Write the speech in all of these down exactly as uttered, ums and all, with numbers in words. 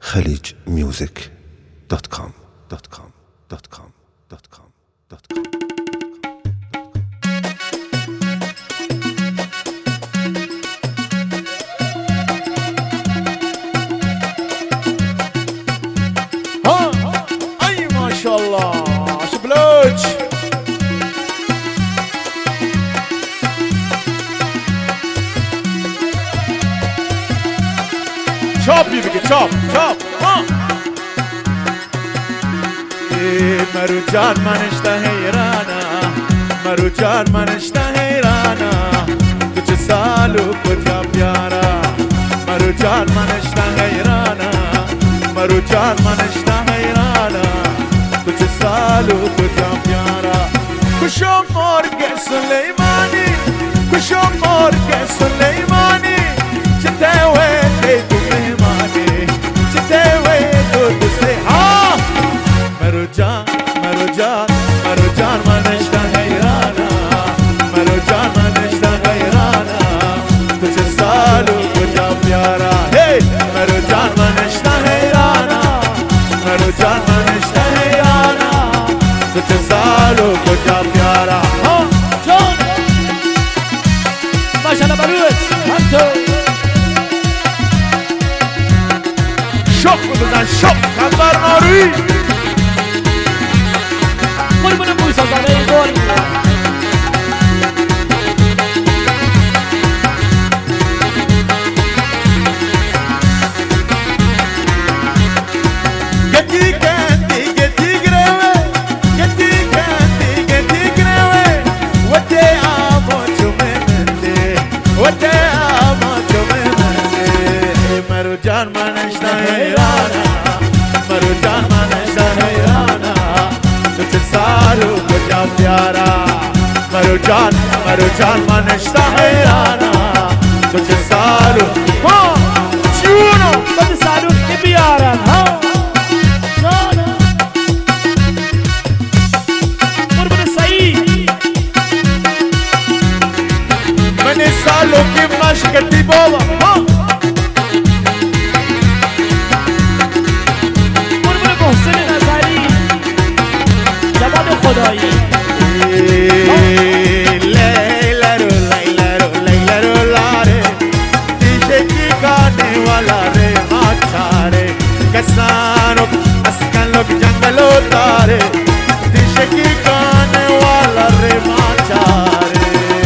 خليج ميوزك دوت كوم دوت كوم دوت كوم دوت كوم دوت كوم. ها اي ما شاء الله شبلوج شوب يبقى شوب شوب ها مروجان ما نشتهي رانا مروجان ما نشتهي رانا तुझे सालों को जा प्यारा मरुजान मन हैराना मरुजान मन हैराना तुझे सालों को जा प्यारा खुशो मोर के सुलेमानी खुशो मोर के सुलेमानी चिते हुए थे तुम्हें माने चिते हुए तो तुझसे हाँ मरुजान मरुजान मरुजान मन हैराना मरुजान मन हैराना तुझे सालों को जा प्यारा हे मरुजान मन हैराना मरुजान मन हैराना तुझे सालों को जा प्यारा हाँ जॉन माशाल्लाह बलूच हंटो شوق بزن شوق خبر ناری قربون موسی زاده گل گتی گتی گتی گروه گتی گتی گتی گروه وته آمو چومه منده وته آمو چومه منده مروجان منش हैराना मरुजान मन हैराना तुझे सालों को जा प्यारा मरुजान मरुजान मन हैराना तुझे सालों हाँ चूनो तुझे सालों के प्यारा हाँ जाना मुर्बन सही मैंने सालों की मशक की बोला हाँ خدایی لیلا رو لیلا رو لیلا رو لاره دیشه کی گانے والا رے ماچارے کسانو اسکن لوگ جنگلو تارے دیشه کی گانے والا رے ماچارے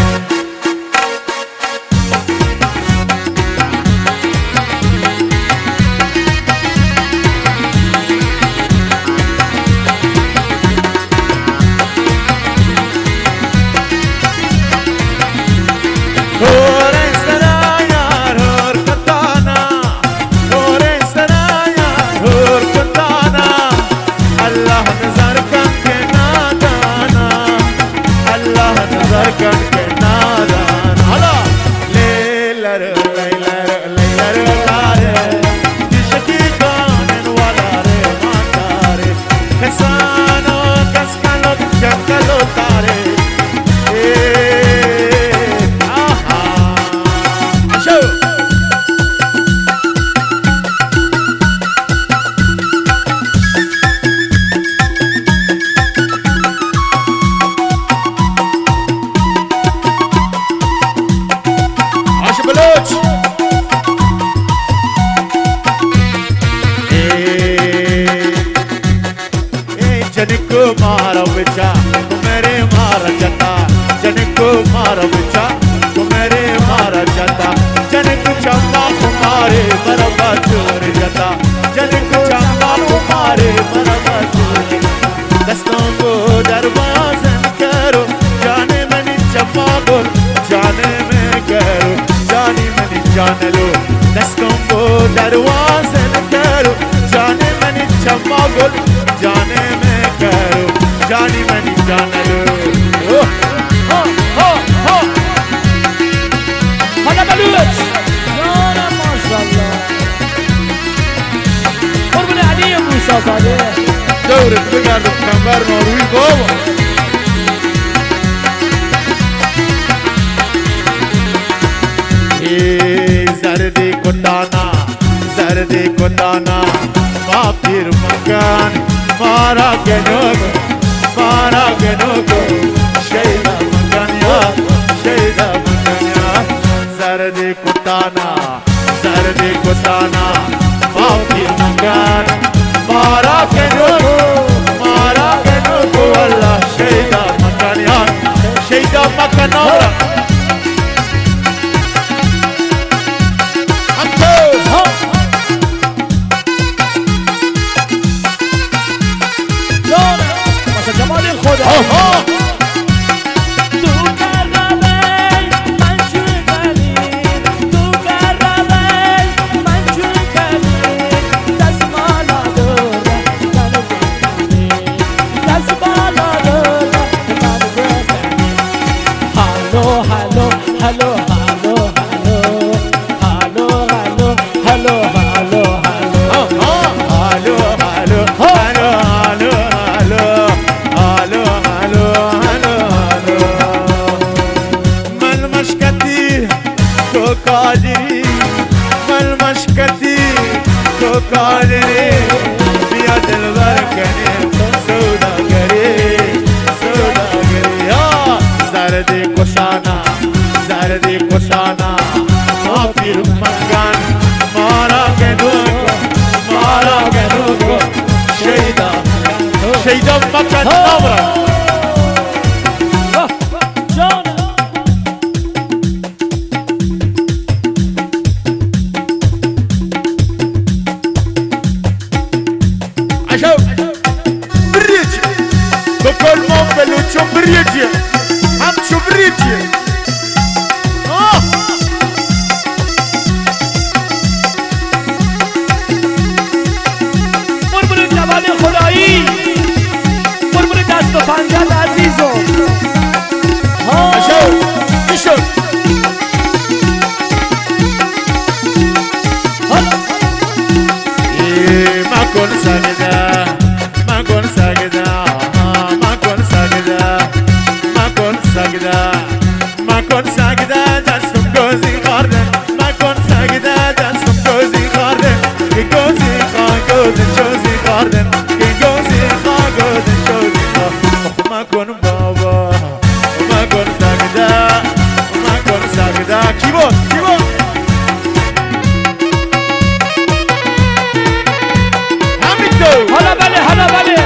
जनिको मारा बिचा तू मेरे मारा जाता जनिको मारा बिचा तू मेरे मारा जाता जनिको चंदा कुमारे मरबा चोर जाता जनिको चंदा कुमारे मरबा चोर दस्तों को दरवाजे करो जाने मनी चम्मा बोल जाने में करो जाने मनी जान लो दस्तों को दरवाजे करो जाने मनी चम्मा बोल जाने में करो जानी मनी जान लो हो हो हो هذا بلوش يا ما شاء الله قربنا علي موسى زاده دورة بقعد بكمبر نوروي بابا زردي كتانا سردی کتانا ما پیر مکان مارا گنوگو مارا گنوگو شیدا مکان یا شیدا مکان یا سردی کتانا سردی کتانا ما پیر مکان مارا گنوگو مارا گنوگو والله شیدا مکان یا شیدا مکان آورا قادري مالمشكتي تو قادري بيد البركني سودا قري سودا قري يا زردي كشانا زردي كشانا ما في مكان مارا كنوكو مارا كنوكو شيدا شيدا مكان نمرة بكل موبل وشمبريتي هم شمبريتي اه مرمون جوان خدایی مرمون دست و پنجت عزیزو اشو اشو ما كن ساجدا ما كن ساجدا ما كن ساجدا دستم گوزی خاردن ما كن ساجدا دستم گوزی خاردن که گوزی خان گوزی شوزی خاردن که گوزی خان گوزی شوزی خاردن ما كن بابا ما كن ساجدا ما كن ساجدا کی بود کی بود همین تو حالا بله حالا بله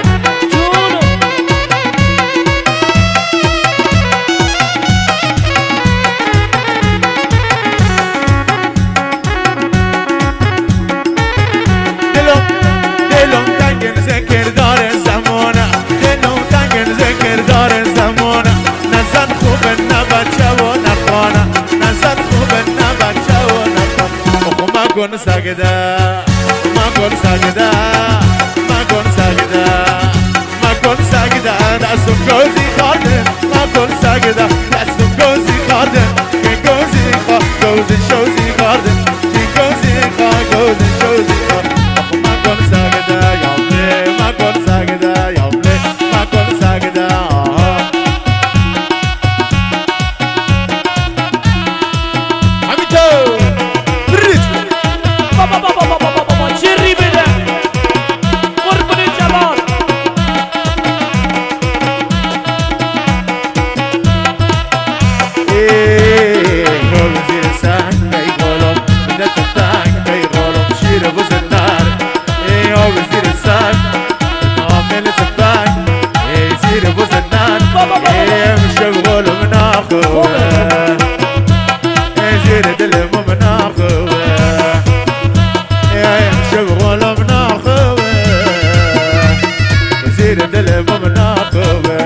ما كن ساجدا ما كن ساجدا ما كن ساجدا ما كن ساجدا دستم گوزی خاردن ما كن ساجدا دستم گوزی خاردن که گوزی خا گوزی شوزی خاردن که گوزی خا گوزی شوزی خاردن ما كن ساجدا یامله ما كن ساجدا یامله ما كن ساجدا همین تو بابا بابا بابا بابا بابا جری بده قربون جوان ايه هو زیر سنگ ای غلام بدت تنگ ای غلام شیر بوز النار ايه هو زیر سنگ عامل سفنگ ايه زیر بوز النار ايه مشغول من اخوه ايه زیر دل من اخوه شغل من اخوه وزير دل من اخوه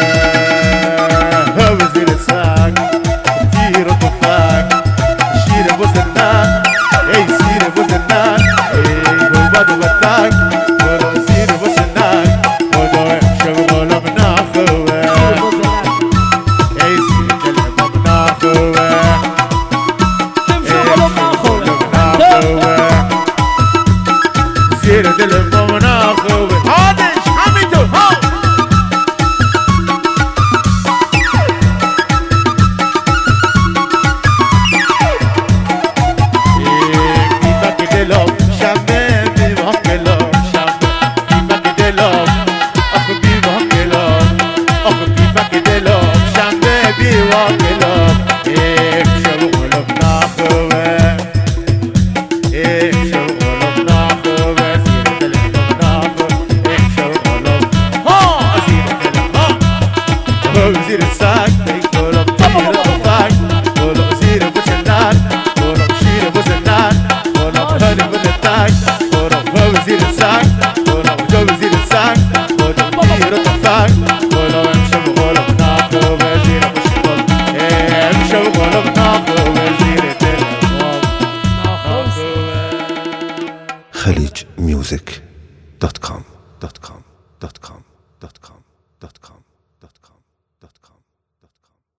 وزير الساق كتير طفاق شير ابو زنان اي سير ابو زنان اي وبعد وطاق ولو سير ابو زنان ودوع شغل من اخوه اي سير دل من اخوه زیر دل من اخوه